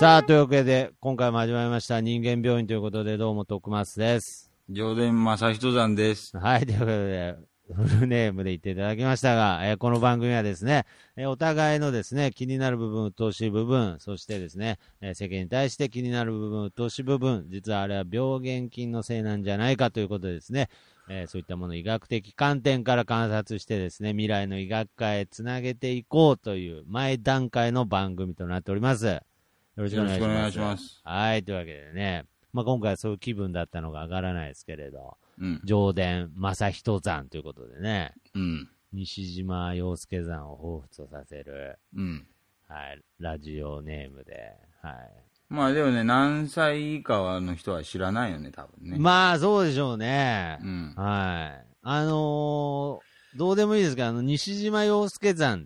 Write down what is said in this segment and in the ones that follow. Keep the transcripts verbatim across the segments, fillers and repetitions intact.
さあ、というわけで、今回も始まりました、人間病院ということで、どうも、徳松です。 上田正人山です。 はい、ということで、フルネームで言っていただきましたが、えー、この番組はですね、えー、お互いのですね、気になる部分、鬱陶しい部分、そしてですね、えー、世間に対して気になる部分、鬱陶しい部分、実はあれは病原菌のせいなんじゃないかということでですね、えー、そういったものを医学的観点から観察してですね、未来の医学界へつなげていこうという前段階の番組となっております。よろしくお願いします。よろしくお願いします。はい、というわけでね、まあ、今回はそういう気分だったのが上がらないですけれど、うん、上田正人山ということでね、うん、西島洋介山を彷彿とさせる、うん、はい、ラジオネームで、はい。 まあでもね、何歳以下の人は知らないよね、多分ね。 まあそうでしょうね。うん、はい。あのー、どうでもいいですけど、あの、西島洋介山って、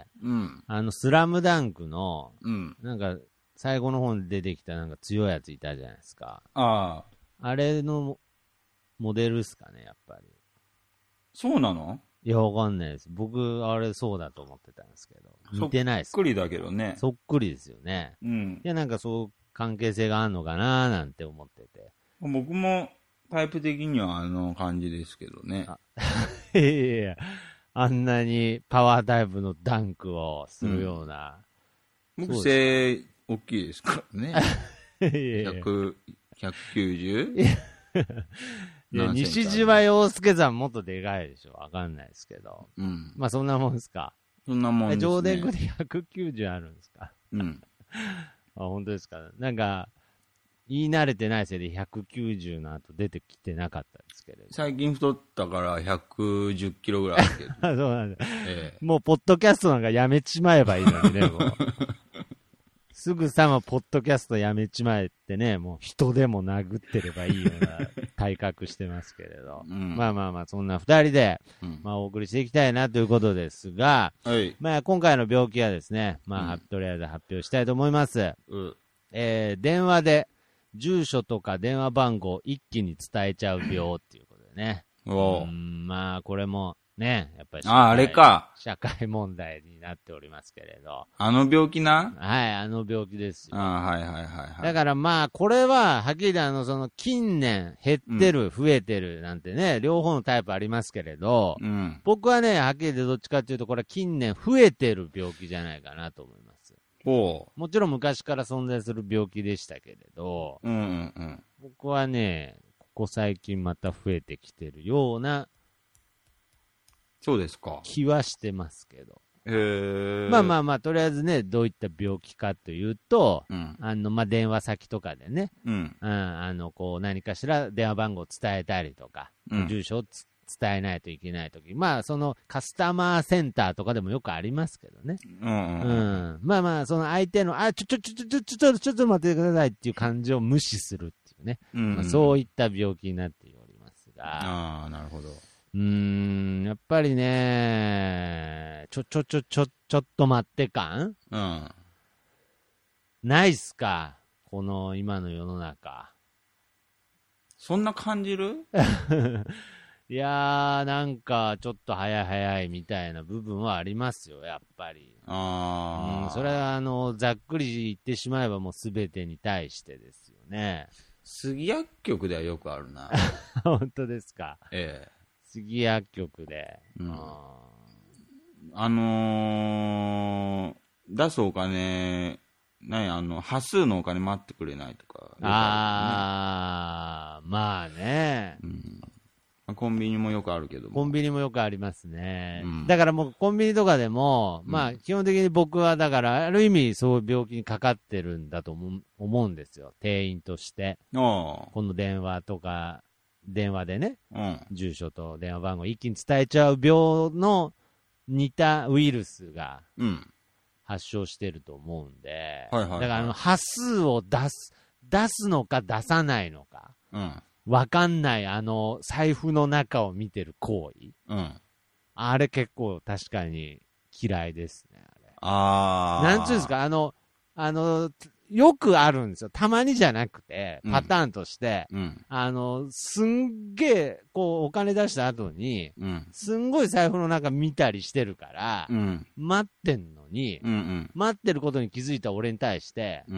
うん、あの、スラムダンクの、うん、なんか、最後の方に出てきたなんか強いやついたじゃないですか。ああ。あれのモデルっすかね、やっぱり。 そうなの？ いや、わかんないです。僕、あれそうだと思ってたんですけど。似てないっす。 そっくりだけどね。 そっくりですよね。うん。いや、なんかそう、関係性があるのかなーなんて思ってて。 僕も、タイプ的にはあの感じですけどね。 あいやいや、あんなにパワータイプのダンクをするような。 うん、僕、背、大きいですからね。ひゃく、ひゃくきゅうじゅう? いや、西島洋介さんもっとでかいでしょ。わかんないですけど。うん。まあそんなもんですか。 そんなもんですね。 上田区でひゃくきゅうじゅうあるんですか。うん。あ、本当ですか。なんか、言い慣れてないせいでひゃくきゅうじゅうの後出てきてなかったですけれど。 最近太ったからひゃくじゅっキロぐらいあるけど。 そうなんだ、ええ。もうポッドキャストなんかやめちまえばいいのにね、もう。すぐさまポッドキャストやめちまえってね、もう人でも殴ってればいいような体格してますけれど。うん、まあまあまあ、そんな二人で、うん、まあお送りしていきたいなということですが、はい、まあ今回の病気はですね、まあ、うん、とりあえず発表したいと思います。うん、えー、電話で住所とか電話番号を一気に伝えちゃう病っていうことでね。うん、まあこれも、ね、やっぱり社会、 あ、あれか。 社会問題になっておりますけれど。 あの病気な？ はい、あの病気ですよ。 あはいはいはいはい。 だからまあ、これは、はっきりあの、その、近年減ってる、うん、増えてるなんてね、両方のタイプありますけれど、うん、僕はね、はっきり言ってどっちかっていうと、これは近年増えてる病気じゃないかなと思います。おもちろん昔から存在する病気でしたけれど、うんうんうん、僕はね、ここ最近また増えてきてるような、 そうですか。 気はしてますけど。 へー。 まあまあまあ、とりあえずね、どういった病気かというと、うん、あの、まあ、電話先とかでね、うん、うん、あの、こう、何かしら電話番号を伝えたりとか、うん、住所を伝えないといけないとき、まあ、その、カスタマーセンターとかでもよくありますけどね。うん、うんうん、まあまあ、その相手の、あ、ちょ、ちょ、ちょ、ちょ、ちょ、ちょ、ちょっと待ってくださいっていう感じを無視するっていうね。うんまあ、そういった病気になっておりますが。 ああ、なるほど。 うーん、やっぱりね、ちょ、ちょ、ちょ、ちょ、ちょっと待って感うん。ないっすかこの今の世の中。 そんな感じるいやー、なんか、ちょっと早い早いみたいな部分はありますよ、やっぱり。あー。うん、それは、あの、ざっくり言ってしまえばもうすべてに対してですよね。 杉薬局ではよくあるな。 本当ですか。 ええ。 杉薬局で。うん、 あ, あのー、出すお金、何あの、端数のお金待ってくれないとか、ね。 あー、まあね、 うん。コンビニもよくあるけども。 コンビニもよくありますね。うん、だからもうコンビニとかでも、まあ基本的に僕はだからある意味そういう病気にかかってるんだと思う、思うんですよ。店員として。この電話とか、電話でね、うん、住所と電話番号一気に伝えちゃう病の似たウイルスが発症してると思うんで、うんはいはいはい、だからあの端数を出す、出すのか出さないのか、うん、わかんないあの財布の中を見てる行為、うん、あれ結構確かに嫌いですね、あれ。あー。なんつうんですか、あの、あの、よくあるんですよ。たまにじゃなくて、パターンとして、うん、あの、すんげえ、こう、お金出した後に、うん、すんごい財布の中見たりしてるから、うん、待ってんのに、うんうん、待ってることに気づいた俺に対して、うん、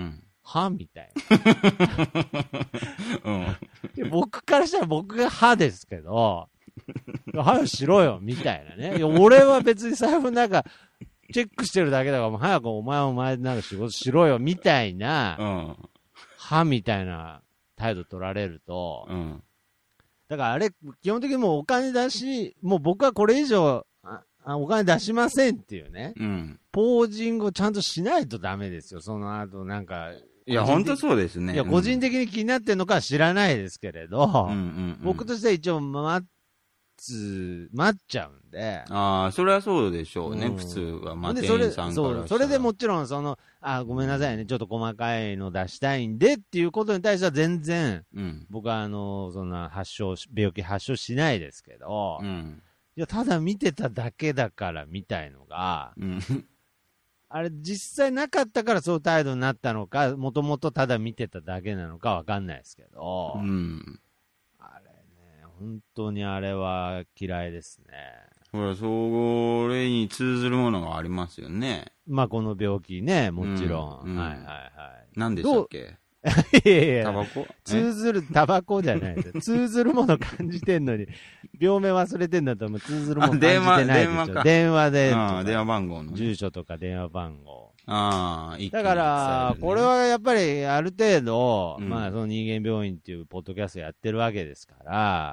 はみたいな。うん、僕からしたら僕がはですけど、早くしろよ、みたいなね。いや俺は別に財布なんか、チェックしてるだけだから、もう早くお前はお前なんか仕事しろよ、みたいな、うん、はみたいな態度取られると、うん、だからあれ、基本的にもうお金出し、もう僕はこれ以上、あお金出しませんっていうね、うん、ポージングをちゃんとしないとダメですよ、その後なんか。 いや、本当そうですね。 いや、個人的に気になってるのかは知らないですけれど、うんうんうん、僕としては一応待つ、待っちゃうんで。 ああ、それはそうでしょうね、うん、普通は。まあ、店員さんからそう。それでもちろん、その、あ、ごめんなさいね、ちょっと細かいの出したいんでっていうことに対しては全然、うん、僕はあの、そんな発症、病気発症しないですけど、うん、いや、ただ見てただけだからみたいのが、うんあれ、実際なかったからそういう態度になったのか、もともとただ見てただけなのかわかんないですけど、うん、あれね、本当にあれは嫌いですね。 ほら、それに通ずるものがありますよね。 まあ、この病気ね、もちろん。うんうん、はいはいはい。 何でしたっけいやいや、タバコ通ずる、タバコじゃないです。通ずるもの感じてんのに、病名忘れてんだったらもう通ずるもの感じてないでしょ。電話、電話か。電話で。 ああ、電話番号の、ね。 住所とか電話番号。 ああ、いい、ね。 だから、これはやっぱりある程度、うん、まあその人間病院っていうポッドキャストやってるわけですから、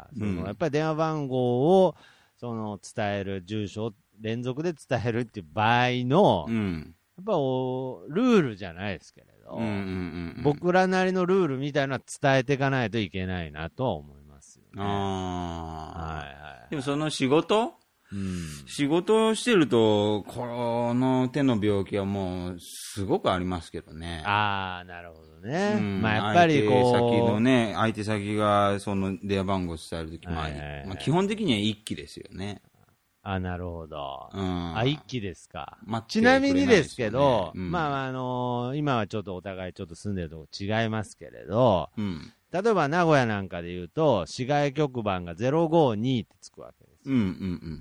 うん、そのやっぱり電話番号を、その伝える、住所を連続で伝えるっていう場合の、うん、やっぱおルールじゃないですけれど。うんうんうんうん、僕らなりのルールみたいなのは伝えていかないといけないなとは思いますよね。あはいはい、でもその仕事、うん、仕事をしてるとこの手の病気はもうすごくありますけどね。 ああなるほどね。うん、まあやっぱりこう相手先のね相手先がその電話番号を伝えるときもあり、はいはいはいまあ、基本的には一気ですよね。 あ、なるほど。うん、あ、一気ですか。ちなみにですけど、うん、まあ、あのー、今はちょっとお互いちょっと住んでるとこ違いますけれど、うん、例えば名古屋なんかで言うと、市外局番がゼロごにってつくわけですよ。うんうんうん。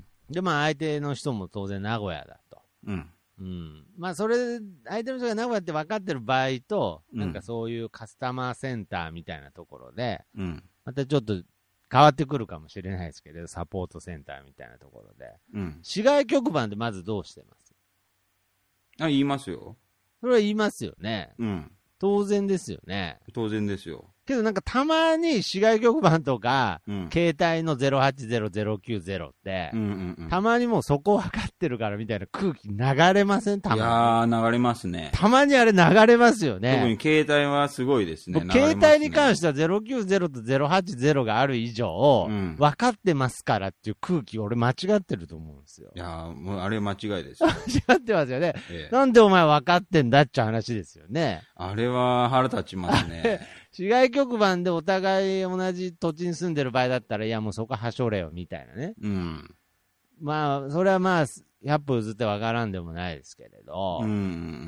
で、まあ、相手の人も当然名古屋だと。うん。うん。まあ、それ、相手の人が名古屋って分かってる場合と、うん、なんかそういうカスタマーセンターみたいなところで、うん、またちょっと、変わってくるかもしれないですけど、サポートセンターみたいなところで。うん。市外局番でまずどうしてます？ あ、言いますよ。 それは言いますよね。うん。当然ですよね。 当然ですよ。 けどなんかたまに市外局番とか、うん、携帯のゼロはちゼロゼロきゅうゼロって、うんうんうん、たまにもうそこ分かってるからみたいな空気流れません？たまに。いやー、流れますね。 たまにあれ流れますよね。 特に携帯はすごいですね。 携帯に関してはゼロきゅうゼロとゼロはちゼロがある以上、うん、分かってますからっていう空気俺間違ってると思うんですよ。 いやー、もうあれ間違いですよ。 間違ってますよね、ええ。なんでお前分かってんだって話ですよね。 あれは腹立ちますね。 市外局番でお互い同じ土地に住んでる場合だったら、いやもうそこはしょれよみたいなね。うん。まあ、それはまあ、ひゃっぽ譲ってわからんでもないですけれど、うん。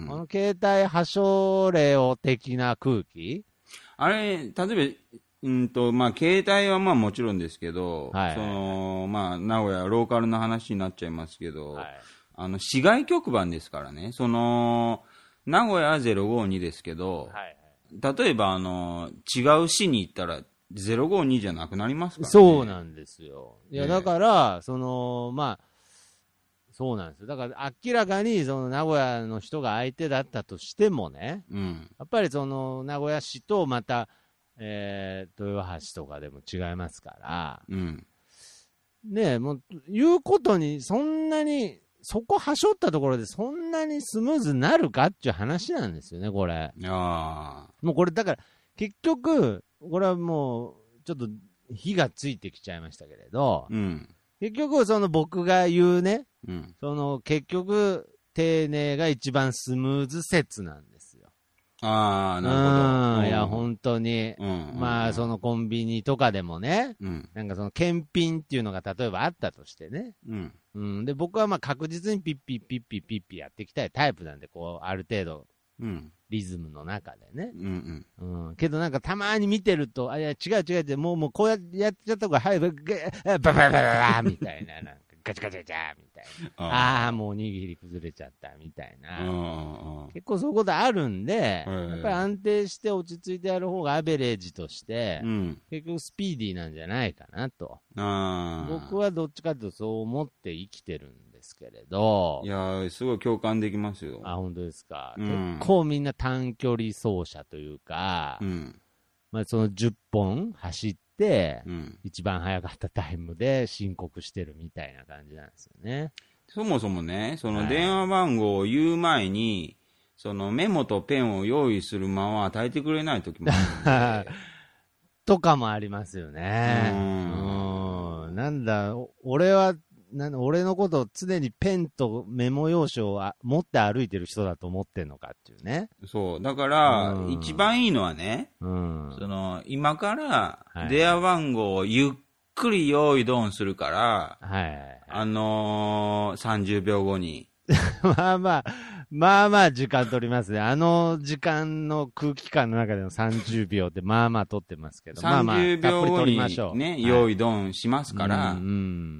この携帯はしょれよ的な空気あれ、例えば、うんと、まあ、携帯はまあもちろんですけど、はい、その、まあ、名古屋、ローカルの話になっちゃいますけど、はい、あの、市外局番ですからね、その、名古屋はゼロごにですけど、はい例えば、あの、違う市に行ったら、ゼロごにじゃなくなりますからね。 そうなんですよ。いや、だから、その、まあ、そうなんですよ。だから、明らかに、その、名古屋の人が相手だったとしてもね、うん、やっぱり、その、名古屋市と、また、えー、豊橋とかでも違いますから、うん、ねえ、もう、言うことに、そんなに、そこはしょったところでそんなにスムーズになるかっていう話なんですよね、これ。あもうこれ、だから、結局、これはもう、ちょっと火がついてきちゃいましたけれど、うん、結局、その僕が言うね、うん、その結局、丁寧が一番スムーズ説なんですよ。 ああ、なるほど。 うん、いや、本当に。うん、まあ、そのコンビニとかでもね、うん、なんかその検品っていうのが例えばあったとしてね、うんうん、で僕はまあ確実にピッピッピッピッピッピッやっていきたいタイプなんで、こうある程度、うん、リズムの中でね、うんうんうん、けどなんかたまに見てると、あいや違う違うってもうもうこうやってやっちゃった方が早いババババババみたいななんかガチャガチャガチャみたいな。ああー、もうおにぎり崩れちゃったみたいな。結構そういうことあるんで、やっぱり安定して落ち着いてやる方がアベレージとして、うん、結局スピーディーなんじゃないかなと。僕はどっちかというとそう思って生きてるんですけれど。 いやー、すごい共感できますよ。 あ、本当ですか。うん、結構みんな短距離走者というか、うん、まあ、そのじゅっぽん走って、うん、一番速かったタイムで申告してるみたいな感じなんですよね。 そもそもね、その電話番号を言う前に、はい、そのメモとペンを用意する間は与えてくれない時もあるんでとかもありますよね。うん。うんなんだ、俺は、なん俺のことを常にペンとメモ用紙を持って歩いてる人だと思ってんのかっていうね。 そう。だから、うん、一番いいのはね、うん、その、今から電話番号をゆっくり用意ドンするから、はい、あのー、さんじゅうびょうごに。 まあまあ、まあまあ時間取りますね。あの時間の空気感の中でのさんじゅうびょうってまあまあ取ってますけど。 さんじゅうびょうごにね、用意ドンしますから、うんうん、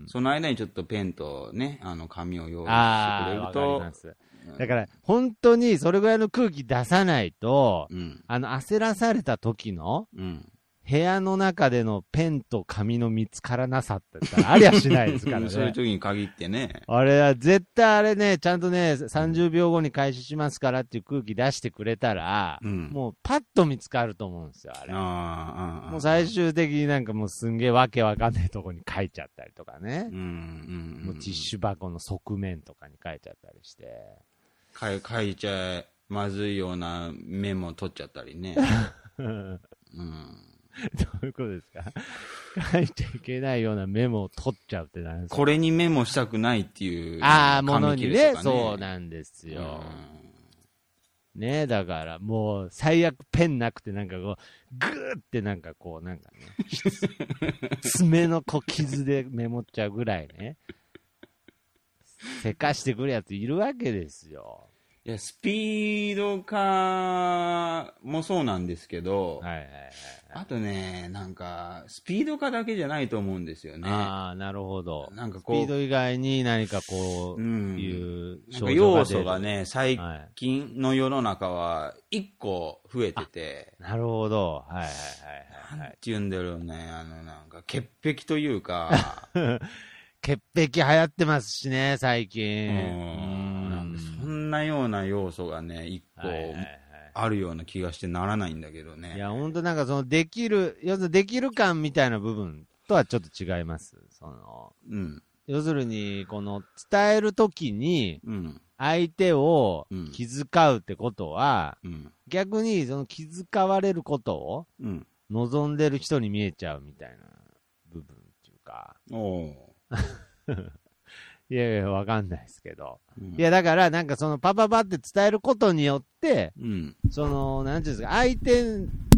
その間にちょっとペンとね、あの紙を用意してくれると。わかります。 だから、本当にそれぐらいの空気出さないと、うん、あの、焦らされた時の、うん部屋の中でのペンと紙の見つからなさって言ったらありゃしないですからね。 そういう時に限ってね。 あれは絶対あれね、ちゃんとね、さんじゅうびょうごに開始しますからっていう空気出してくれたら、うん、もうパッと見つかると思うんですよ、あれ。あもう最終的になんかもうすんげえわけわかんないとこに書いちゃったりとかね。うんうんうん、もうティッシュ箱の側面とかに書いちゃったりして。 書い、書いちゃまずいようなメモ取っちゃったりね。うんどういうことですか書いちゃいけないようなメモを取っちゃうってなんですかこれにメモしたくないっていう、ね。 ああ、ものにね。そうなんですよ。ねだからもう最悪ペンなくてなんかこう、ぐーってなんかこうなんかね、爪のこう傷でメモっちゃうぐらいね、せかしてくるやついるわけですよ。 いや、スピード化もそうなんですけど、はいはいはいはい、あとね、なんか、スピード化だけじゃないと思うんですよね。 ああ、なるほど。なんかこう。スピード以外に何かこう、うん、いうなんか要素がね、最近の世の中は一個増えてて。 なるほど。はいはいはいはい。 なんて言うんだろうね、あのなんか、潔癖というか。 潔癖流行ってますしね、最近。 うんなんそんなような要素がね、一個あるような気がしてならないんだけどね。 いや、ほんとなんかそのできる、要するにできる感みたいな部分とはちょっと違います。その、うん、要するに、この伝えるときに、相手を気遣うってことは、うんうん、逆にその気遣われることを望んでる人に見えちゃうみたいな部分っていうか。おーいやいや、わかんないですけど。うん、いや、だから、なんかその、パパパって伝えることによって、うん、その、なんていうんですか、相手、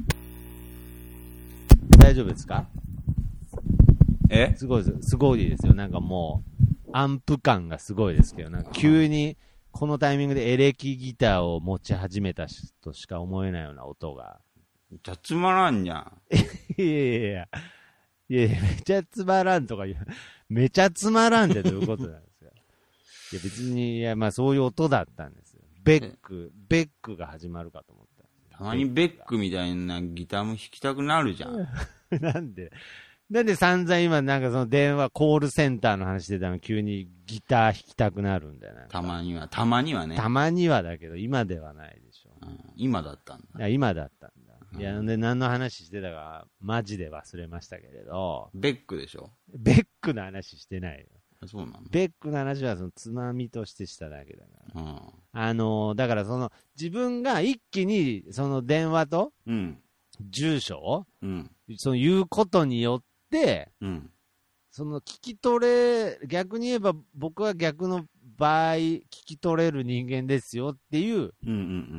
大丈夫ですかえすごいです。すごいですよ。なんかもう、アンプ感がすごいですけど、なんか急に、このタイミングでエレキギターを持ち始めたとしか思えないような音が。 じゃつまらんじゃん。 いやいやいや。いやいや、めちゃつまらんとか言う。めちゃつまらんってどういうことなんですかいや別に、いやまあそういう音だったんですよ。ベック、ベックが始まるかと思った。 たまにベックみたいなギターも弾きたくなるじゃん。 なんでなんで散々今なんかその電話コールセンターの話してたの急にギター弾きたくなるんだよな。 たまには、たまにはね。 たまにはだけど今ではないでしょ。 うん、今だったんだ。 いや、今だったんだ。いや、で、何の話してたか、マジで忘れましたけれど。 ベックでしょベックの話してないよ。 そうなのベックの話はそのつまみとしてしただけだから。うん、あのー、だからその、自分が一気に、その電話と、住所を、うん、その言うことによって、うん、その聞き取れ、逆に言えば僕は逆の場合、聞き取れる人間ですよっていう、うんうんうん、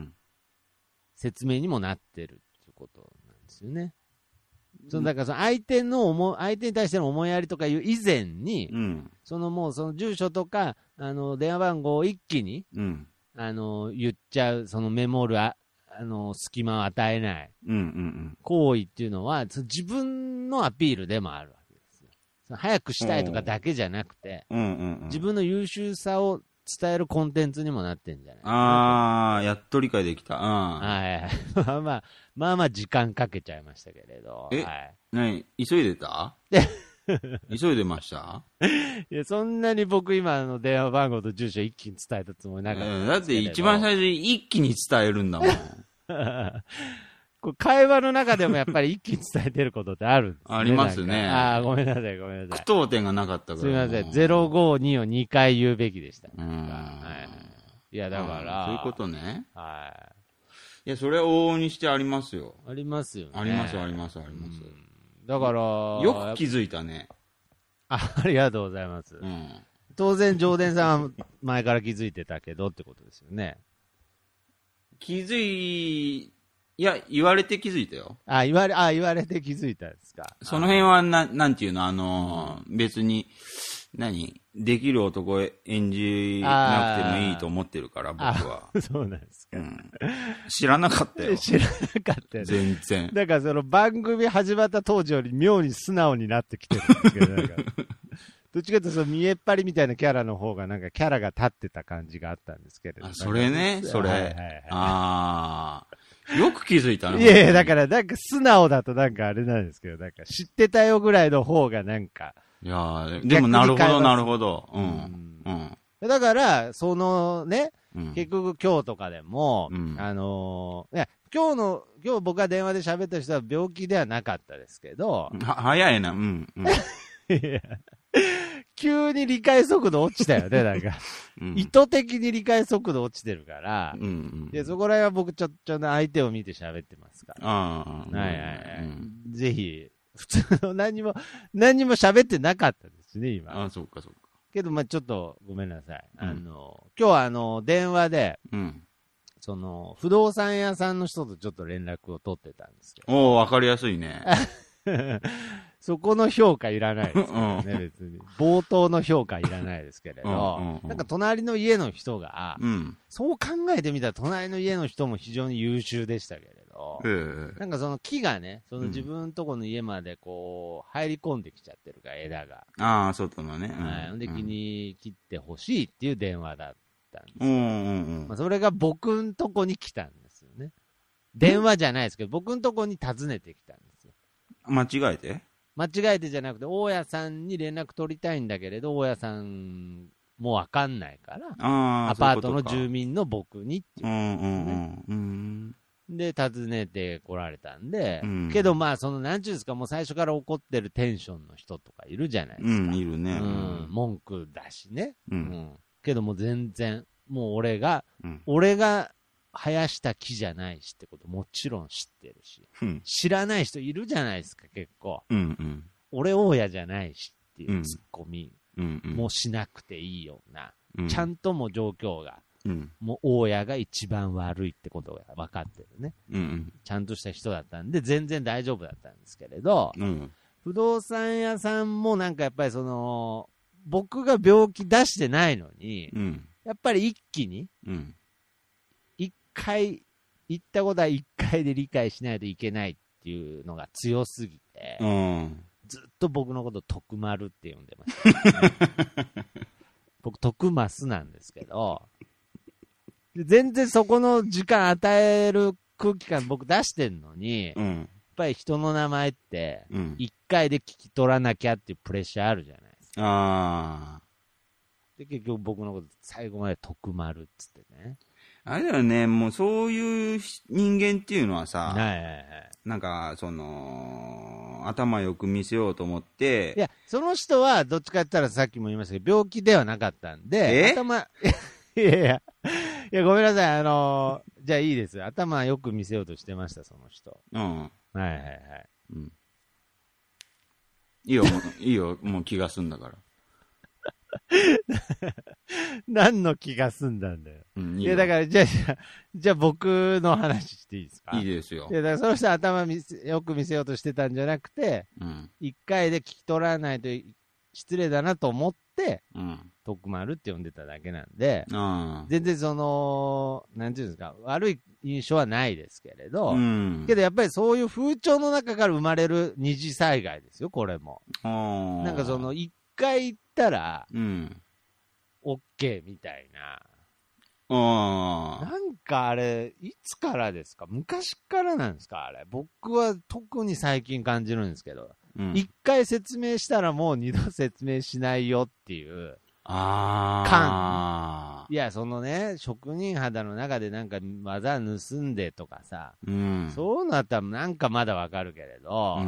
説明にもなってる。ことなんですよね。そのだからその相手の思相手に対しての思いやりとかいう以前に、うん、そのもうその住所とかあの電話番号を一気に、うん、あの言っちゃうそのメモるああの隙間を与えない、うんうんうん、行為っていうのは自分のアピールでもあるわけですよ。 早くしたいとかだけじゃなくて、うんうんうん、自分の優秀さを伝えるコンテンツにもなってんじゃないかな。 ああ、やっと理解できた。うん。 はい。まあまあ、まあまあ時間かけちゃいましたけれど。 え、 はい、 何急いでた急いでましたいや、そんなに僕今の電話番号と住所一気に伝えたつもりなかったんですけど。 だって一番最初に一気に伝えるんだもん。 これ会話の中でもやっぱり一気に伝えてることってあるんですね。 ありますね。 ああ、ごめんなさい、ごめんなさい。 句読点がなかったから。 すみません。ゼロごにをにかい言うべきでした。うん。はい。いや、だから。 そういうことね。 はい。 いや、それは往々にしてありますよ。 ありますよね。 あります、あります、あります。 だから。 よく気づいたね。 あ、ありがとうございます。うん。当然、上田さんは前から気づいてたけどってことですよね。 気づい、いや、言われて気づいたよ。 あ、言われ、あ、言われて気づいたんですか。 その辺は、な、なんていうの、あのー、別に、何できる男演じなくてもいいと思ってるから、僕は。 そうなんですか、うん。 知らなかったよ。 知らなかったよ。 全然。 だからその番組始まった当時より妙に素直になってきてるんですけど、なんかどっちかというとその見えっ張りみたいなキャラの方がなんかキャラが立ってた感じがあったんですけれど。 あ、それね、それ。はいはいはい、ああ。よく気づいたね。 いやいや、だからなんか素直だとなんかあれなんですけど、なんか知ってたよぐらいの方がなんか。 いやー、でもなるほどなるほど。うん。うん。 だから、そのね、うん、結局今日とかでも、うん、あのー、いや、今日の、今日僕が電話で喋った人は病気ではなかったですけど。 は、早いな、うん。うん、いや急に理解速度落ちたよね、なんか。うん、意図的に理解速度落ちてるから、うんうん、でそこら辺は僕ちょっと相手を見て喋ってますから。はいはいはい。うん、ぜひ、普通の何も、何も喋ってなかったですね、今。 あ、そうかそうか。 けど、まあちょっとごめんなさい。うん、あの、今日はあの、電話で、うん、その、不動産屋さんの人とちょっと連絡を取ってたんですけど。 おー、わかりやすいね。 そこの評価いらないですよね、別に。冒頭の評価いらないですけれど、うんうんうん、なんか隣の家の人が、うん、そう考えてみたら隣の家の人も非常に優秀でしたけれど、なんかその木がね、その自分のとこの家までこう、入り込んできちゃってるから、枝が。 ああ、外のね。 はい。で、気に切ってほしいっていう電話だったんですよ。うんうんうん、まあ、それが僕んとこに来たんですよね。電話じゃないですけど、僕んとこに訪ねてきたんですよ。 間違えて間違えてじゃなくて、大家さんに連絡取りたいんだけれど、大家さんもわかんないから、アパートの住民の僕にっていう、ね。うんうんうん、で、訪ねて来られたんで、うん、けどまあ、その、なんちゅうんですか、もう最初から怒ってるテンションの人とかいるじゃないですか。 うん、いるね。 うん、文句だしね。うん。うん、けども全然、もう俺が、うん、俺が、生やした木じゃないしってこともちろん知ってるし、うん、知らない人いるじゃないですか結構、うんうん、俺大家じゃないしっていうツッコミもしなくていいような、うん、ちゃんとも状況が、うん、もう大家が一番悪いってことが分かってるね、うんうん、ちゃんとした人だったんで全然大丈夫だったんですけれど、うん、不動産屋さんもなんかやっぱりその僕が病気出してないのに、うん、やっぱり一気に、うん一回、言ったことは一回で理解しないといけないっていうのが強すぎて、うん、ずっと僕のこと徳丸って呼んでました、ね、僕徳増なんですけど、全然そこの時間与える空気感僕出してんのに、うん、やっぱり人の名前って一回で聞き取らなきゃっていうプレッシャーあるじゃないですか。あで結局僕のこと最後まで徳丸っつってね。 あれだよね、もうそういう人間っていうのはさ、 はいはいはい、 なんか、その、頭よく見せようと思って。 いや、その人はどっちかって言ったらさっきも言いましたけど、病気ではなかったんで、頭、いやいや、いや、ごめんなさい、あのー、じゃあいいです。頭よく見せようとしてました、その人。うん。はいはいはい。うん。 いいよ、もう、いいよ、もう気が済んだから。 何の気が済んだんだよ。うん、い, いやだからじゃあじゃあ僕の話していいですか。 いいですよ。 いやだからその人は頭見せよく見せようとしてたんじゃなくて、うん、いっかいで聞き取らないとい失礼だなと思って、うん、徳丸って呼んでただけなんで、うん、全然その、なんていうんですか、悪い印象はないですけれど、うん、けどやっぱりそういう風潮の中から生まれる二次災害ですよ、これも。なんかその、一回行ったら、うん、OK みたいな。なんかあれ、いつからですか？昔からなんですかあれ。僕は特に最近感じるんですけど、一、うん、回説明したらもう二度説明しないよっていう。あ感。いや、そのね、職人肌の中でなんか技盗んでとかさ、うん、そういうのだったらなんかまだわかるけれど、うん、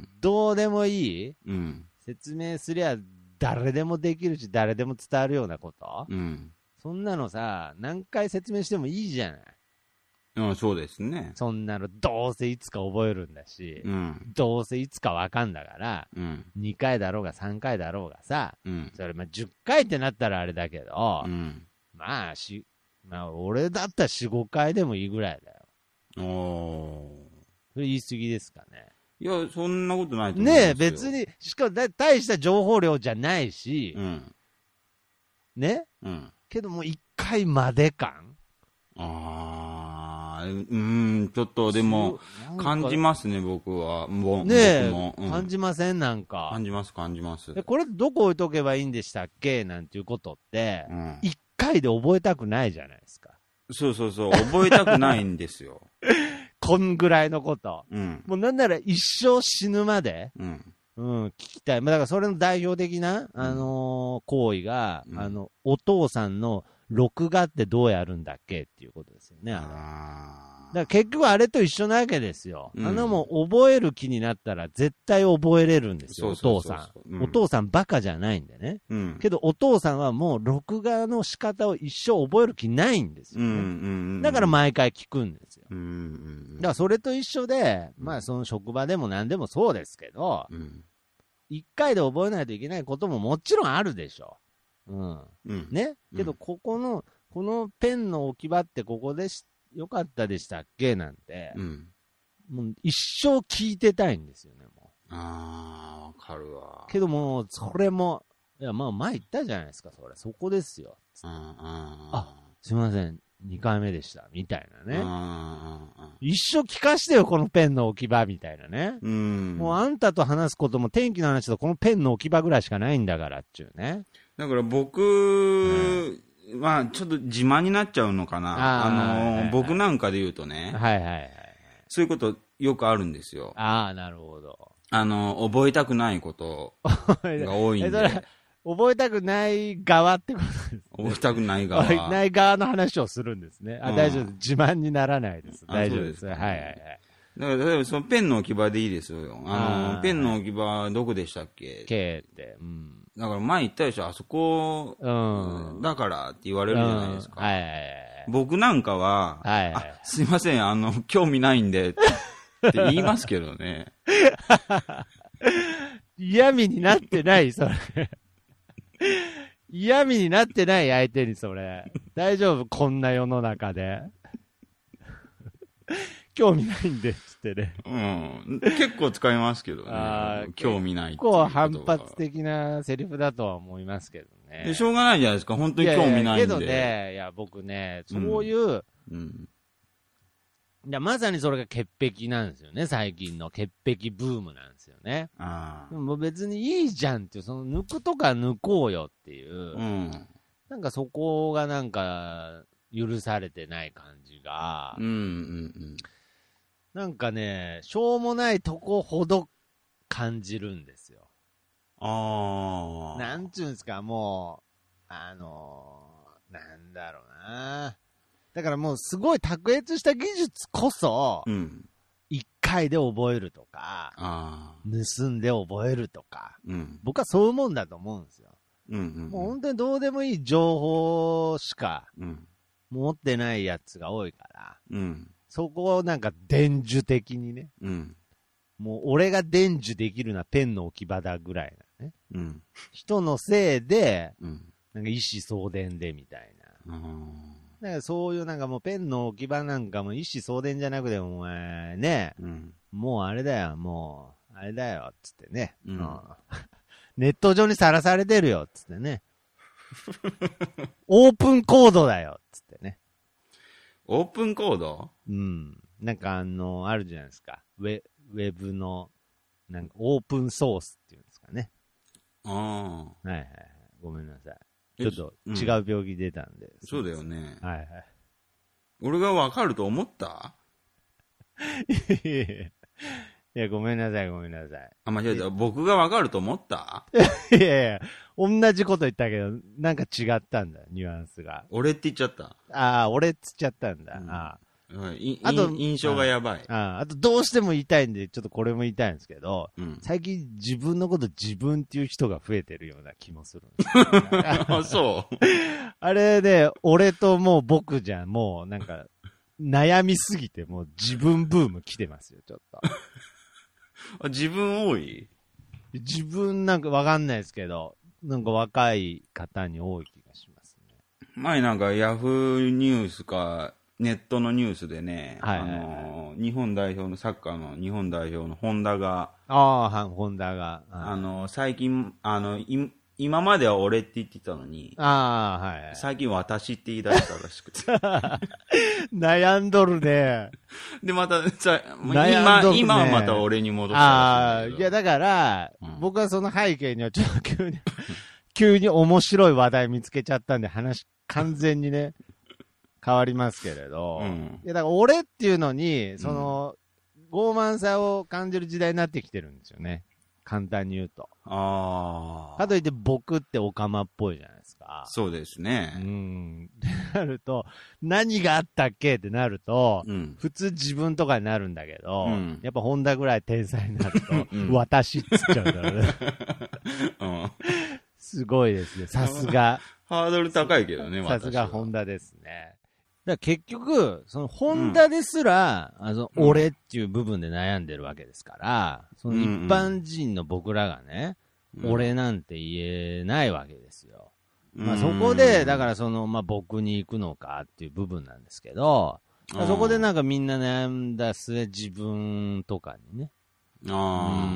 どうでもいい、うん、説明すりゃ誰でもできるし、誰でも伝わるようなこと、うん、そんなのさ、何回説明してもいいじゃない。 うん、そうですね。 そんなのどうせいつか覚えるんだし、うん、どうせいつかわかんだから、うん、にかいだろうがさんかいだろうがさ、うん、それまあじゅっかいってなったらあれだけど、うん、まあし、まあ俺だったらよん、ごかいでもいいぐらいだよ。おー。それ言い過ぎですかね。 いや、そんなことないと思いますよ。 ねえ、別に、しかも大した情報量じゃないし、うん、ね、うん、けどもいっかいまで感ああ、うん、ちょっとでも、感じますね、僕は。もねえ、僕も、うん、感じませんなんか。 感じます、感じます。 これどこ置いとけばいいんでしたっけなんていうことって、うん、いっかいで覚えたくないじゃないですか。 そうそうそう、覚えたくないんですよ。 こんぐらいのこと。うん、もうなんなら一生死ぬまで、うんうん、聞きたい。まあ、だからそれの代表的な、あのー、行為が、うん、あの、お父さんの録画ってどうやるんだっけっていうことですよね、あれ。あだから結局あれと一緒なわけですよ。うん、あのもう覚える気になったら絶対覚えれるんですよ、お父さん。お父さんバカじゃないんでね。うん、けどお父さんはもう録画の仕方を一生覚える気ないんですよね。うんうんうん、だから毎回聞くんですよ。うんうん、だからそれと一緒で、まあその職場でも何でもそうですけど、うん、いっかいで覚えないといけないことももちろんあるでしょ。うん。うん、ね。けどここの、このペンの置き場ってここでしよかったでしたっけなんて、うん、もう一生聞いてたいんですよね、もう。 ああ、わかるわ。 けどもう、それも、いや、まあ前言ったじゃないですか、それ。そこですよ。ああ、すいません、にかいめでした、みたいなね。一生聞かしてよ、このペンの置き場、みたいなね。うん、もうあんたと話すことも天気の話とこのペンの置き場ぐらいしかないんだからっていうね。 だから僕、うんまあ、ちょっと自慢になっちゃうのかな。あ、あのーはいはい、僕なんかで言うとね。はいはいはい。そういうことよくあるんですよ。 ああ、なるほど。 あのー、覚えたくないことが多いんで。 覚えたくない側ってことですね。 覚えたくない側。 ない側の話をするんですね。あ、うん、大丈夫です。自慢にならないです。大丈夫です。ですはいはいはい。 だから、例えばそのペンの置き場でいいですよ。あのー、ペンの置き場どこでしたっけ ?K って。うん。 だから前言ったでしょ、あそこ、うん、だからって言われるじゃないですか。うん、はいはいはい、僕なんかは、はいはい、あ、すいません、あの、興味ないんで、って言いますけどね。 嫌味になってない、それ。嫌味になってない相手にそれ。大丈夫こんな世の中で。興味ないんで、つってね。 うん。結構使いますけどね。興味ないっていう。 結構反発的なセリフだとは思いますけどね。 しょうがないじゃないですか。本当に興味ないんで。いやいやけどね、いや、僕ね、そういう、うんうん、いや、まさにそれが潔癖なんですよね、最近の潔癖ブームなんですよね。あでも別にいいじゃんっていう、その抜くとか抜こうよっていう、うん、なんかそこがなんか許されてない感じが、うんうんうんなんかね、しょうもないとこほど感じるんですよ。ああ。なんちゅうんですか、もう、あのー、なんだろうな。だからもうすごい卓越した技術こそ、うん、いっかいで覚えるとか、あ盗んで覚えるとか、うん、僕はそういうもんだと思うんですよ。うんうんうん、もう本当にどうでもいい情報しか持ってないやつが多いから、うんそこをなんか伝授的にね、うん、もう俺が伝授できるのはペンの置き場だぐらいなね、うん、人のせいで、うん、なんか意思相伝でみたいな、うん、だからそういうなんかもうペンの置き場なんかも意思相伝じゃなくてもお前ね、うん、もうあれだよ、もうあれだよっつってね、うん、 ネット上にさらされてるよ、つってね。オープンコードだよ、つってね。 オープンコード？ うん。なんかあの、あるじゃないですか。ウェ、ウェブの、なんかオープンソースっていうんですかね。 ああ。 はいはいはい。ごめんなさい。ちょっと違う病気出たんで。うん、 そうだよね。 はいはい。 俺がわかると思った？ いやいや。いや、ごめんなさい、ごめんなさい。 あ、間違えた。僕がわかると思った？ いやいや、同じこと言ったけど、なんか違ったんだ、ニュアンスが。 俺って言っちゃった。 ああ、俺っつっちゃったんだ。うん、ああ。いあと、印象がやばい。 ああ、あと、どうしても言いたいんで、ちょっとこれも言いたいんですけど、うん、最近自分のこと自分っていう人が増えてるような気もするんですあ、そう。 あれで、俺ともう僕じゃん、もうなんか、悩みすぎて、もう自分ブーム来てますよ、ちょっと。 自分多い？ 自分なんかわかんないですけど、なんか若い方に多い気がしますね。 前なんかヤフーニュースか、ネットのニュースでね、はいはいはい、あの、日本代表のサッカーの日本代表の本田が、 ああ、はい、本田が、 あの、最近、あの、い今までは俺って言ってたのに、 ああ、はい、はい。 最近私って言い出したらしくて。 悩んどるね。 で、また、さ、今、ね、今はまた俺に戻したらしい。ああ、 いや、だから、うん、僕はその背景にはちょっと急に、急に面白い話題見つけちゃったんで、話完全にね、変わりますけれど、うん、いや、だから俺っていうのに、その、うん、傲慢さを感じる時代になってきてるんですよね。簡単に言うと。ああ。かといって僕ってオカマっぽいじゃないですか。 そうですね。 うん。ってなると、何があったっけってなると、うん、普通自分とかになるんだけど、うん、やっぱホンダぐらい天才になると、うん、私っつっちゃうんだろうね。うん、すごいですね。さすが。 ハードル高いけどね、 さすがホンダですね。だから結局、そのホンダですら、うん、あの、俺っていう部分で悩んでるわけですから、その一般人の僕らがね、うん、俺なんて言えないわけですよ。うん、まあそこで、だからその、まあ僕に行くのかっていう部分なんですけど、うん、そこでなんかみんな悩んだ末自分とかにね。あうん。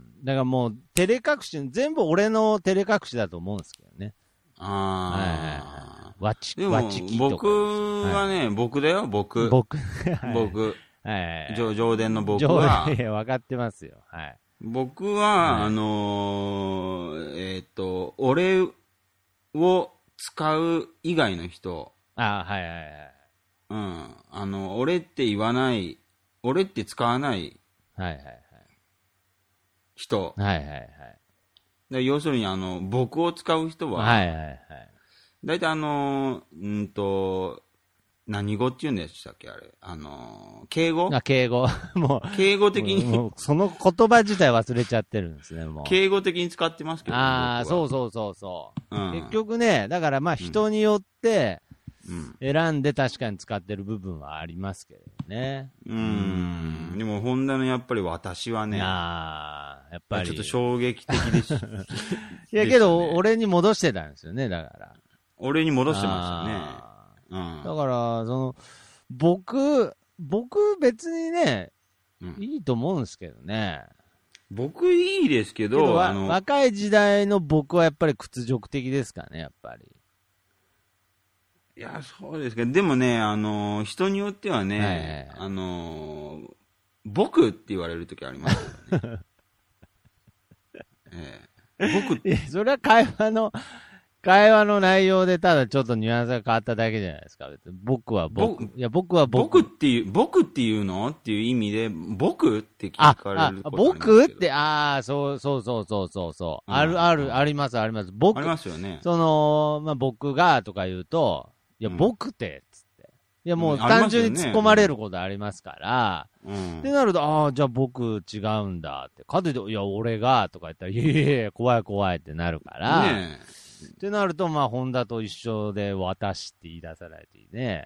だからもう照れ隠し、全部俺の照れ隠しだと思うんですけどね。ああ。はいはいはい。わち、 でもわちきとか。 僕はね、はい、僕だよ、僕。 僕。 僕。はい。上田の僕は。 いや、分かってますよ。はい。 僕は、はい、あのー、えっ、ー、と、俺を使う以外の人。 あはいはいはい。 うん。あの、俺って言わない、俺って使わない。 はいはいはい。 人。 はいはいはい。 で要するに、あの、僕を使う人は。 はいはいはい。 だいたいあのー、んと、何語って言うんでしたっけあれ。あのー、敬語あ、敬語。もう。 敬語的に。 もうその言葉自体忘れちゃってるんですね、もう。 敬語的に使ってますけどね。 ああ、そうそうそうそう、うん。結局ね、だからまあ人によって、選んで確かに使ってる部分はありますけどね。 うん。うんでも、ホンダのやっぱり私はね。 ああ、やっぱり。 ちょっと衝撃的でした。いやけど、俺に戻してたんですよね、だから。 俺に戻してましたね。 うん、だから、その、僕、僕別にね、うん、いいと思うんですけどね。 僕いいですけど、けどあの若い時代の僕はやっぱり屈辱的ですかね、やっぱり。 いや、そうですけど、でもね、あの、人によってはね、はいはいはい、あの、僕って言われるときありますよね。ええ、僕って。 それは会話の、会話の内容でただちょっとニュアンスが変わっただけじゃないですか。別に僕は僕。いや、僕は僕。 僕っていう、僕っていうのっていう意味で、僕って聞かれることありますけど。 僕って、ああ、そうそうそうそうそうそう、うん。あるある、ありますあります。僕。 ありますよね。 その、まあ、僕がとか言うと、いや、うん、僕って、つって。いや、もう単純に突っ込まれることありますから、うん、ってなると、ああ、じゃあ僕違うんだって。かといって、いや、俺が、とか言ったら、いやいやいや、怖い怖いってなるから、ねってなると、まあ、ホンダと一緒で、私って言い出さないといいね。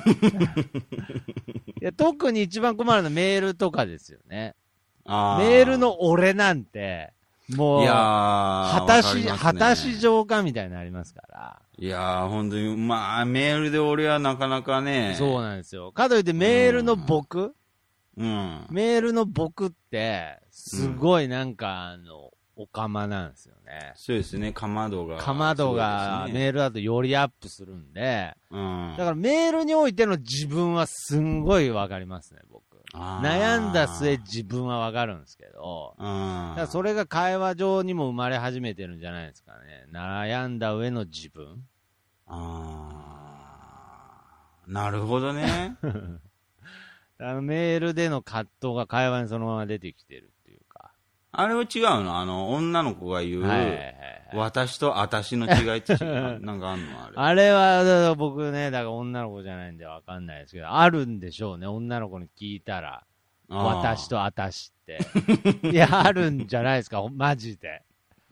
いや、特に一番困るのはメールとかですよね。あメールの俺なんて、もう、いや果たし、ね、果たし状かみたいになりますから。 いやー、本当に、まあ、メールで俺はなかなかね。 そうなんですよ。かといってメールの僕、うん、メールの僕って、すごいなんか、あの、 おかまなんですよね。 そうですね、かまどが、 かまどがメールだとよりアップするんで、 うん、 だからメールにおいての自分はすんごいわかりますね、僕。悩んだ末自分はわかるんですけど、だからそれが会話上にも生まれ始めてるんじゃないですかね。悩んだ上の自分。 あー、なるほどね。 あのメールでの葛藤が会話にそのまま出てきてるっていうか。 あれは違うの？あの、女の子が言う、はいはいはいはい、私と私の違いって違うなんかあんの？あれ。 あれは、だから僕ね、だから女の子じゃないんでわかんないですけど、あるんでしょうね。女の子に聞いたら。私と私って。いや、あるんじゃないですか、マジで。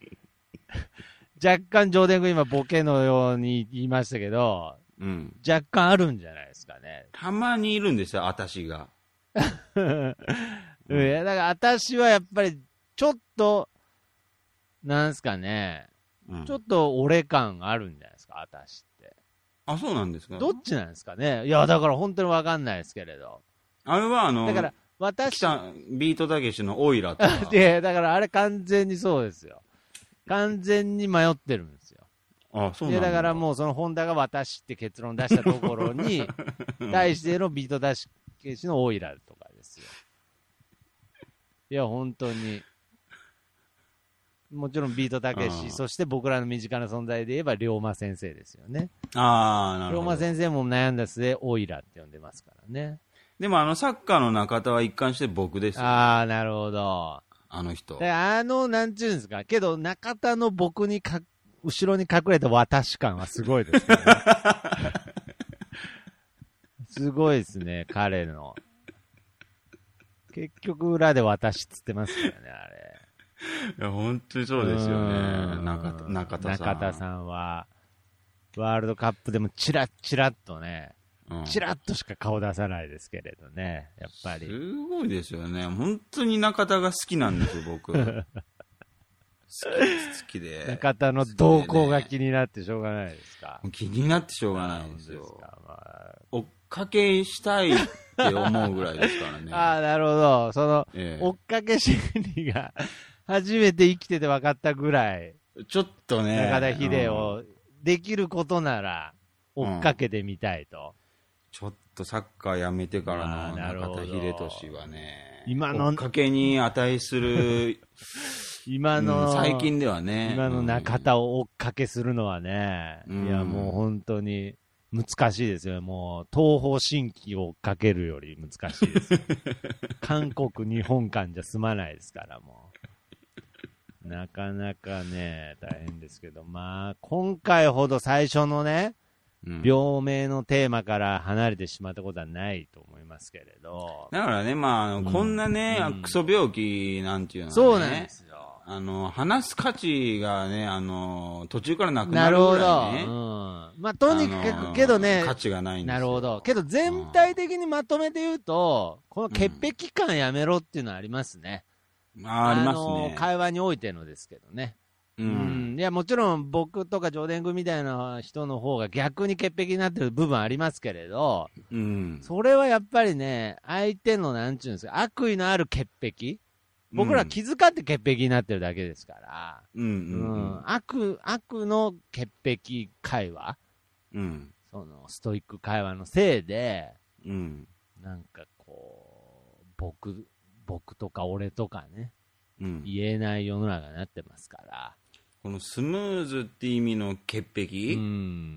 若干、上田君今ボケのように言いましたけど、うん、若干あるんじゃないですかね。 たまにいるんですよ、私が。 うん、いや、だから私はやっぱり、ちょっと、なんすかね、うん、ちょっと俺感あるんじゃないですか、私って。 あ、そうなんですか？ どっちなんですかね。いや、だから本当にわかんないですけれど。 あれはあの、 だから私、 ビートたけしのオイラとか。 いや、だからあれ完全にそうですよ。完全に迷ってるんですよ。 あ、そうなんだ。 だからもうそのホンダが私って結論出したところに、対してのビートたけしのオイラとかですよ。いや、本当に。もちろんビートたけし、そして僕らの身近な存在で言えば龍馬先生ですよね。 ああ、なるほど。 龍馬先生も悩んだ末、オイラって呼んでますからね。 でもあのサッカーの中田は一貫して僕ですよ、ね。 ああ、なるほど。 あの人。 で、あの、なんちゅうんですか。けど、中田の僕にか、後ろに隠れた私感はすごいですね。すごいですね、彼の。結局、裏で私っつってますからね、あれ。 いや、本当にそうですよね。中田、中田さん。 中田さんは、ワールドカップでもチラッチラッとね、うん、チラッとしか顔出さないですけれどね、やっぱり。 すごいですよね。本当に中田が好きなんですよ、僕。好き、好きで。 中田の動向が気になってしょうがないですか。 気になってしょうがないですよ。まあ、追っかけしたいって思うぐらいですからね。 ああ、なるほど。その、ええ、追っかけ心理が初めて生きてて分かったぐらい。 ちょっとね。 中田秀をできることなら追っかけてみたいと。うん、 ちょっとサッカーやめてからの中田秀俊はね、今の追っかけに値する、 今の、 うん、最近ではね、 今の中田を追っかけするのはね、うん、いやもう本当に難しいですよ。もう東方神起を追っかけるより難しいですよ。韓国、日本間じゃ済まないですからもう。なかなかね、大変ですけど、まあ今回ほど最初のね、病名のテーマから離れてしまったことはないと思いますけれど。 だからね、まあ、あの、うん、こんなね、うん、クソ病気なんていうのはね、 そうなんですよ。 あの、話す価値がね、あの、途中からなくなるぐらいね。なるほど。 うん。まあ、とにかく、けどね、 価値がないんですよ。 なるほど。けど、全体的にまとめて言うと、この潔癖感やめろっていうのはありますね。 うん、あ、ありますね。 会話においてのですけどね。うん、うん、いやもちろん僕とか上田君みたいな人の方が逆に潔癖になってる部分ありますけれど、うん、それはやっぱりね、相手のなんちゅうんですか、悪意のある潔癖、僕ら気遣って潔癖になってるだけですから、うんうんうん、悪悪の潔癖会話、うん、そのストイック会話のせいで、うん、なんかこう僕僕とか俺とかね、うん、言えない世の中になってますから。 このスムーズって意味の潔癖、うん、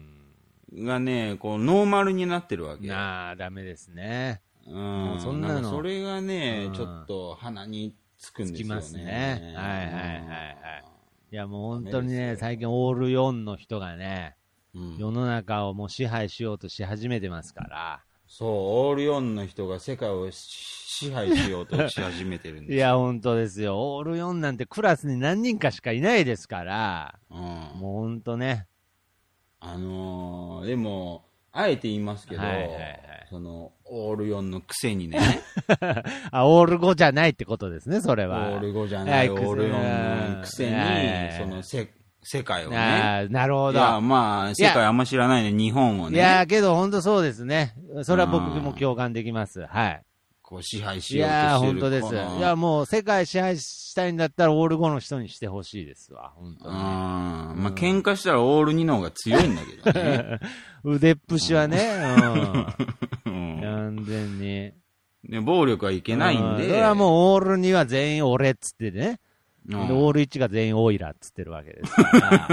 がね、こうノーマルになってるわけ。 なあ、ダメですね。 うん、もうそんなの。それがね、うん、ちょっと鼻につくんですよね。つきますね。 はいはいはいはい。いやもう本当にね、最近オールよんの人がね、うん、世の中をもう支配しようとし始めてますから。 そう、オールよんの人が世界を支配しようとし始めてるんですよ。 いや、本当ですよ。オールよんなんてクラスに何人かしかいないですから、うん、もう本当ね。 あのー、でも、あえて言いますけど、はいはいはい、その、オールよんのくせにね。 あ、オールごじゃないってことですね、それは。 オールごじゃない、オールよんのくせに、その、せ、世界をね。あ、 なるほど。 いや、まあ、世界あんま知らないね、日本をね。 いや、けど本当そうですね。それは僕も共感できます。はい。 こう支配しようとしてる。いや本当です。いやもう世界支配したいんだったらオールごの人にしてほしいですわ、本当に。 あ、うん、まあ喧嘩したらオールにの方が強いんだけどね。 腕っぷしはね、うん、完全に。 ね、暴力はいけないんで。 それはもうオールには全員俺っつってね。でオールいちが全員オイラっつってるわけですから。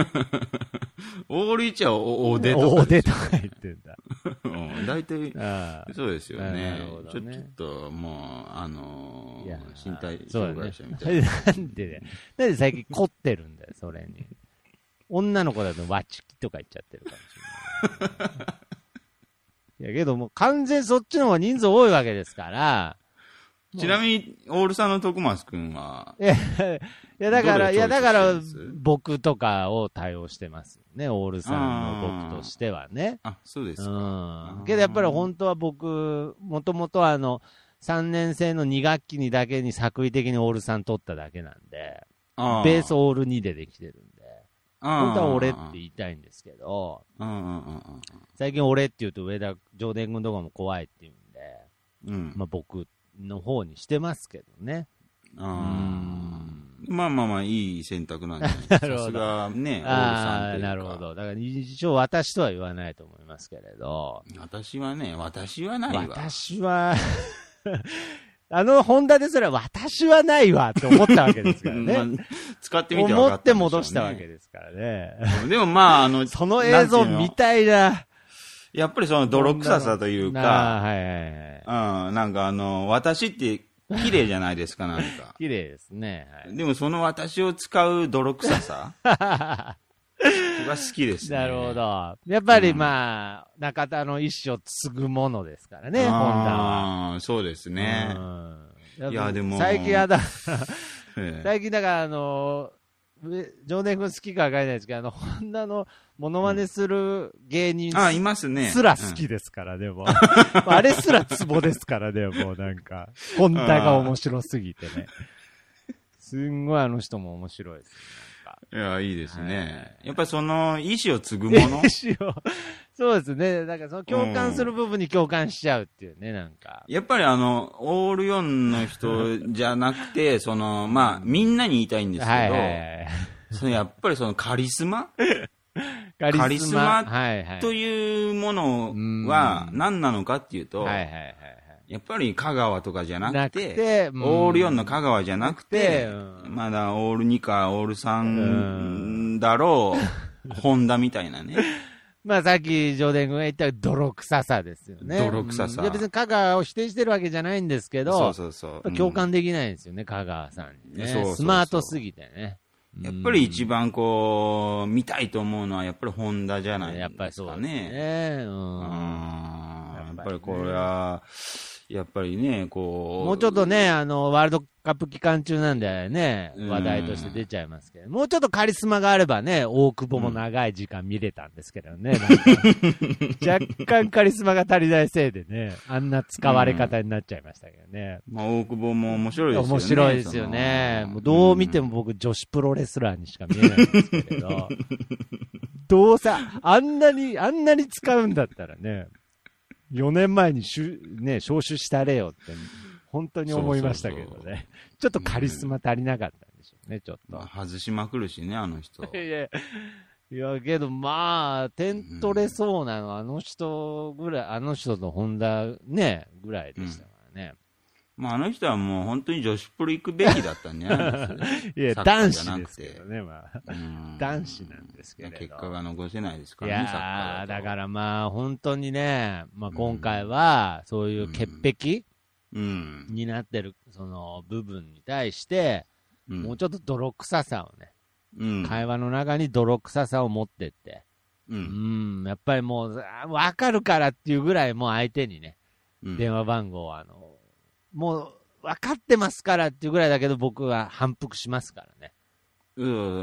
オールいちはおでとか。 おでとか言ってんだ。 うん、大体、そうですよね。ねちょっと、もう、あのー、身体障害者みたいな。 ね、なんでね、なんで最近凝ってるんだよ、それに。女の子だとわちきとか言っちゃってるかもしれない。いやけどもう完全そっちの方が人数多いわけですから、 ちなみに、オールさんの徳松くんは。 いや、いやだから、いやだから、僕とかを対応してますね。オールさんの僕としてはね。 あ、そうですか。 うん。けどやっぱり本当は僕、もともとあの、さんねん生のに学期にだけに作為的にオールさん取っただけなんで、ベースオールにでできてるんで、本当は俺って言いたいんですけど、最近俺って言うと上田、上田君とかも怖いって言うんで、うん、まあ僕、の方にしてますけどね。 あまあまあまあいい選択なんじゃないですか。さすがね、オールさんっていうか。 なるほど。だから一応私とは言わないと思いますけれど。 私はね、私はないわ。 私はあのホンダですら私はないわって思ったわけですからね。まあ、 使ってみて分かったんでしょうね。 思って戻したわけですからね。 でもまああのその映像見たいな。 やっぱりその泥臭さというか、 はいはいはい。 うん、なんかあの、私って綺麗じゃないですか、なんか。 綺麗ですね。 はい、でもその私を使う泥臭さが好きですね。 なるほど。やっぱりまあ、うん、中田の意思を継ぐものですからね、ホンダは。 そうですね。 いや、でも。最近はだ、最近だからあの、常連君好きかわかんないですけど、あの、ホンダのモノマネする芸人あ、いますね。 すら好きですから、でも。あれすらツボですからね、もうなんか。ホンダが面白すぎてね。すんごいあの人も面白いですね。 いや、いいですね。やっぱりその意思を継ぐもの。意思を。そうですね。だからその共感する部分に共感しちゃうっていうね、なんか。 やっぱりあの、オールよんの人じゃなくて、その、まあ、みんなに言いたいんですけど、はいはいはい、そのやっぱりそのカリスマカリスマ、カリスマというものは何なのかっていうと、はいはいはいはい、やっぱり香川とかじゃなくて、てオールよんの香川じゃなくて、うん、まだオールにかオールさんだろう、ホンダみたいなね。 まあさっき上田君が言った泥臭さですよね。 泥臭さ。 いや別に香川を否定してるわけじゃないんですけど、 そうそうそう。 共感できないんですよね、香川さんにね。そうそうそう。スマートすぎてね。 やっぱり一番こう、見たいと思うのはやっぱりホンダじゃないですかね。やっぱりそうですね。うん。やっぱりこれは、やっぱりね、こう。 もうちょっとね、あの、ワールドカップ期間中なんでね、話題として出ちゃいますけど、もうちょっとカリスマがあればね、大久保も長い時間見れたんですけどね、なんか若干カリスマが足りないせいでね、あんな使われ方になっちゃいましたけどね。 まあ、大久保も面白いですよね。 面白いですよね。もうどう見ても僕、女子プロレスラーにしか見えないんですけれど、どうせ、あんなに、あんなに使うんだったらね、よねんまえにしゅ、ね、招集したれよって、本当に思いましたけどね。そうそうそう、ちょっとカリスマ足りなかったんでしょうね、ちょっと。 外しまくるしね、あの人。 いや、いやけどまあ、点取れそうなのは、あの人ぐらい、あの人とホンダね、ぐらいでしたからね。 うん、まあ、あの人はもう本当に女子プロ行くべきだったんじゃないですか、ね。 いや、男子ですけどね、まあ。男子なんですけど。 結果が残せないですからね、 いやサッカーだからまあ、本当にね、まあ今回は、そういう潔癖、うん、になってる、その部分に対して、うん、もうちょっと泥臭さをね、うん、会話の中に泥臭さを持ってって、うん、うんやっぱりもう、わかるからっていうぐらいもう相手にね、うん、電話番号はあの、もう分かってますからっていうぐらいだけど僕は反復しますからね。 うん、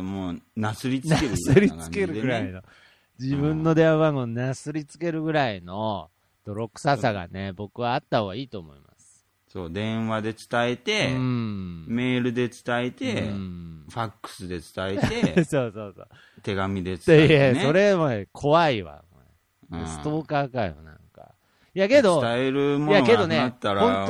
もう、なすりつける、ね。なすりつけるぐらいの。自分の電話番号をなすりつけるぐらいの泥臭さがね、僕はあった方がいいと思います。 そう、電話で伝えて、うん、メールで伝えて、うん、ファックスで伝えて、 そうそうそう。 手紙で伝えて、ね。 いや、それも怖いわ。ストーカーかよ、なんか。いやけど、 伝えるものがなったら、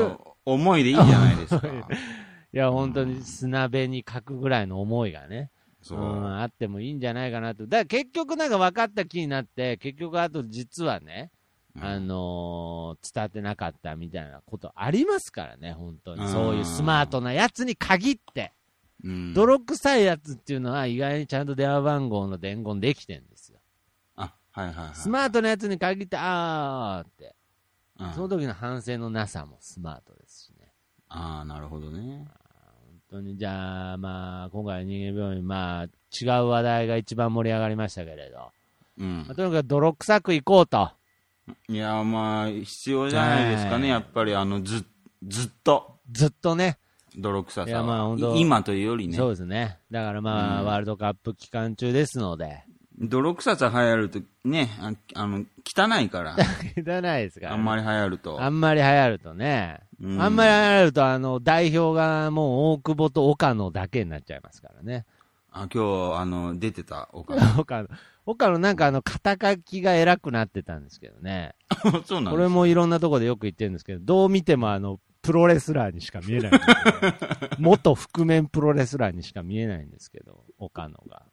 思いでいいじゃないですか。いや、本当に砂辺に書くぐらいの思いがね、そう、うん、あってもいいんじゃないかなと。だから結局なんか分かった気になって、結局あと実はね、うん、あのー、伝わってなかったみたいなことありますからね、本当に。そういうスマートなやつに限って。うん、泥臭いやつっていうのは意外にちゃんと電話番号の伝言できてるんですよ。 あ、はいはいはい。 スマートなやつに限って、あーって。うん、その時の反省のなさもスマートですしね。 ああ、なるほどね。 本当に、じゃあ、まあ、今回人間病院、まあ、違う話題が一番盛り上がりましたけれど。うん。まあ、とにかく泥臭くいこうと。 いや、まあ、必要じゃないですかね、やっぱり、あの、ず、ずっと。 ずっとね。 泥臭さは。いや、まあ、本当今というよりね。 そうですね。だからまあ、うん、ワールドカップ期間中ですので。 泥臭さ流行るとね、あ, あの、汚いから。 汚いですから、ね。 あんまり流行ると。 あんまり流行るとね。うん、あんまり流行ると、あの、代表がもう大久保と岡野だけになっちゃいますからね。 あ、今日、あの、出てた、岡野。 岡野。岡野なんかあの、肩書きが偉くなってたんですけどね。 そうなんです、ね、 これもいろんなところでよく言ってるんですけど、どう見てもあの、プロレスラーにしか見えないんですけど、元覆面プロレスラーにしか見えないんですけど、岡野が。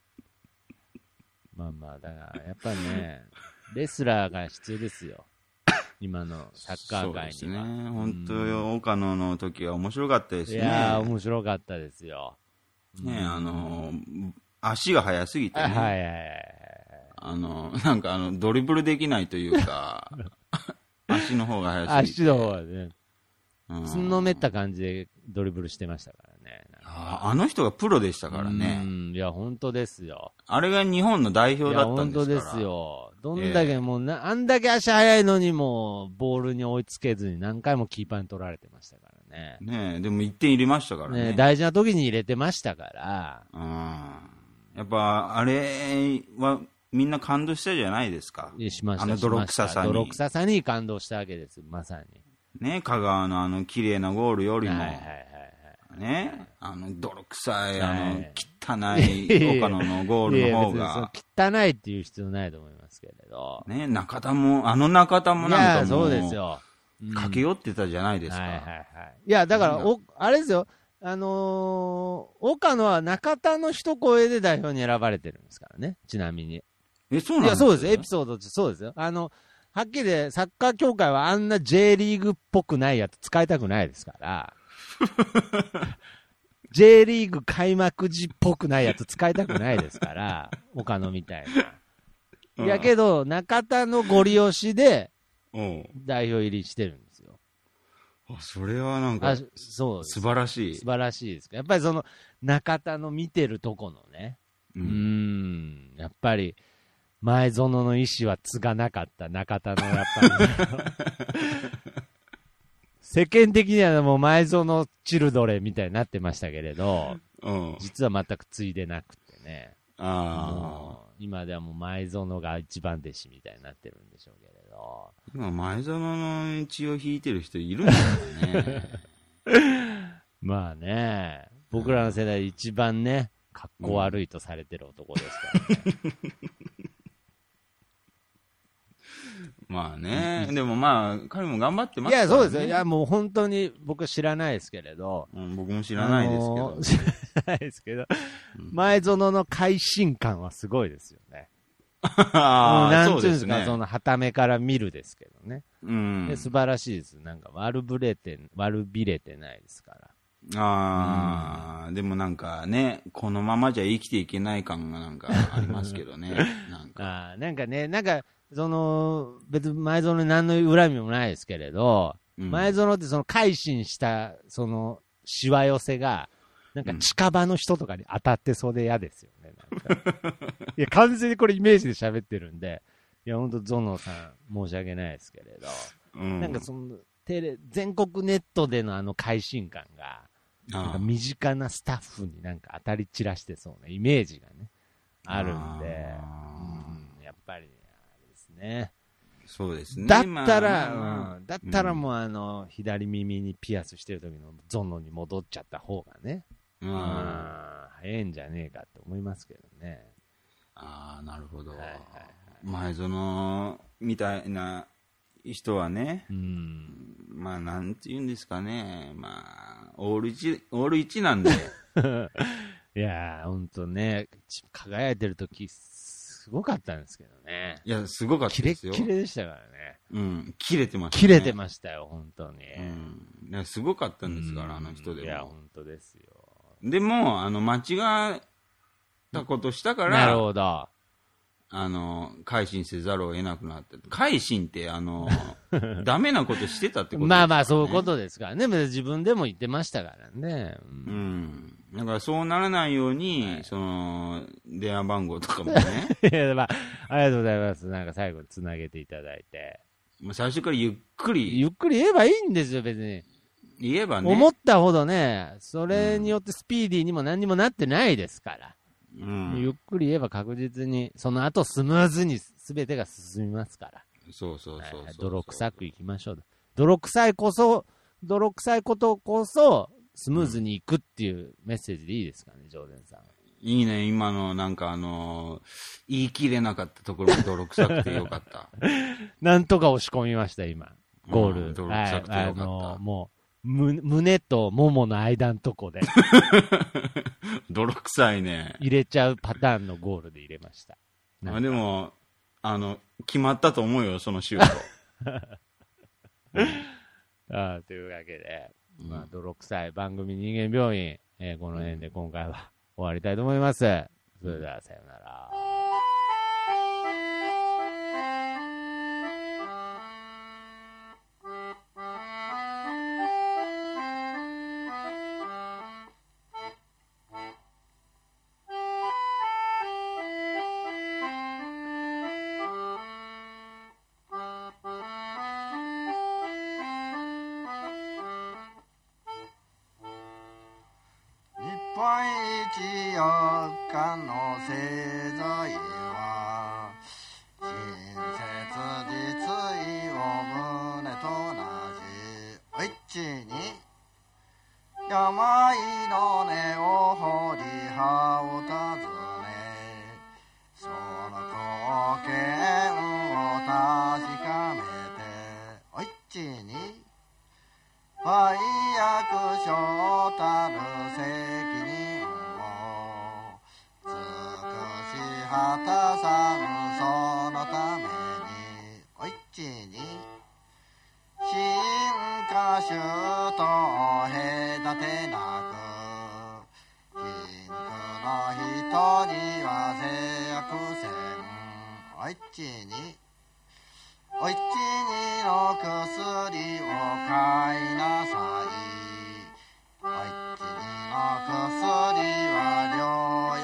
まあまあ、だから、やっぱりね、レスラーが必要ですよ。今のサッカー界には。そうですね。 本当よ、岡野の時は面白かったですね。 いやー、面白かったですよ。 ね、うん、あのー、足が速すぎてね。 はいはいはい。 あの、なんかあの、ドリブルできないというか、足の方が速すぎて。 足の方がね。つんのめった感じでドリブルしてましたからね。 あ, あの人がプロでしたからね。 うん、いや、本当ですよ。 あれが日本の代表だったんですから。いや、 本当ですよ。どんだけもうな、えー、あんだけ足速いのにも、ボールに追いつけずに何回もキーパーに取られてましたからね。 ねえ、でもいってん入れましたからね。ね、 大事な時に入れてましたから。 うん。やっぱ、あれは、みんな感動したじゃないですか。 しました。 あの泥臭さに。 泥臭さに感動したわけです、まさに。 ね、香川のあの綺麗なゴールよりも、 はいはいはいはい、 ね、あの泥臭い、あの汚い岡野のゴールの方が。 汚いっていう必要ないと思いますけれど。 ね、中田も、あの中田もなんかもう、 そうですよ。 うん、駆け寄ってたじゃないですか。 はいはいはい。いや、だから、お、あれですよ。あのー、岡野は中田の一声で代表に選ばれてるんですからね、ちなみに。 え、そうなんですか？ いや、そうです。エピソードってそうですよ。あの、はっきりで、サッカー協会はあんな J リーグっぽくないやつ使いたくないですから。J リーグ開幕時っぽくないやつ使いたくないですから、岡野みたいな。やけど、中田のご利用しで、代表入りしてるんですよ。 あ、それはなんか、そう素晴らしい。 素晴らしいですか。やっぱりその、中田の見てるとこのね、うん、うーん、やっぱり、前園の意思は継がなかった中田のやっぱり世間的にはもう前園チルドレンみたいになってましたけれど、うん、実は全く継いでなくてね、あ今ではもう前園が一番弟子みたいになってるんでしょうけれど、 今前園の血を引いてる人いるんですかね。 まあね、僕らの世代で一番ね、かっこ悪いとされてる男ですからね。うんまあね、でもまあ、彼も頑張ってますからね。 いや、そうですよ。いや、もう本当に僕は知らないですけれど。 うん、僕も知らないですけど。 あのー、知らないですけど、うん、前園の会心感はすごいですよね。あなんていうんですか、そ, ね、その、旗目から見るですけどね。うん。で素晴らしいです。なんか悪ぶれて、悪びれてないですから。 ああ、うん、でもなんかね、このままじゃ生きていけない感がなんかありますけどね。なんか。 あなんかね、なんか、その、別に前園に何の恨みもないですけれど、うん、前園ってその改心した、その、しわ寄せが、なんか近場の人とかに当たってそうで嫌ですよね。なんかいや、完全にこれイメージで喋ってるんで、いや、ほんとゾノさん申し訳ないですけれど、うん、なんかその、テレ、全国ネットでのあの改心感が、なんか身近なスタッフになんか当たり散らしてそうなイメージがね、あるんで、うん、やっぱり、ね、ね、 そうですね。 だったら、まあうん、だったらもうあの、うん、左耳にピアスしてる時のゾノに戻っちゃった方がね、うん、早いんじゃねえかって思いますけどね。 ああ、なるほど。はいはいはい、前園みたいな人はね、うん、まあなんて言うんですかね、まあオール一オール一なんでいやーほんとね、輝いてる時すごかったんですけどね。 いやすごかったですよ。 キレッキレでしたからね。 うん、切れてましたね。 切れてましたよ本当に。 うん、いやすごかったんですから、うん、あの人でも。 いや本当ですよ。 でもあの間違ったことしたから。 なるほど。 あの改心せざるを得なくなった。改心ってあのダメなことしてたってことですからね。 まあまあそういうことですからね。自分でも言ってましたからね。 うん。うん、だからそうならないように、はい、その電話番号とかもね。 いやまあありがとうございます。なんか最後につなげていただいて。 まあ最初からゆっくりゆっくり言えばいいんですよ別に。 言えばね。 思ったほどね、それによってスピーディーにも何にもなってないですから。うん、ゆっくり言えば確実にその後スムーズに全てが進みますから。 そうそうそうそう、はい、 泥臭くいきましょう。泥臭いこそ泥臭いことこそスムーズにいくっていうメッセージでいいですかね、うん、常連さん。 いいね、今のなんかあのー、言い切れなかったところも泥臭くてよかったなんとか押し込みました今ゴール、うん、 泥臭くてよかった、はい、あのー、もう胸とももの間のとこで泥臭いね入れちゃうパターンのゴールで入れました。 あでもあの決まったと思うよそのシュートあというわけで、まあ、泥臭い番組人間病院、えー、この辺で今回は終わりたいと思います。それではさよなら。 おいちにの薬は療養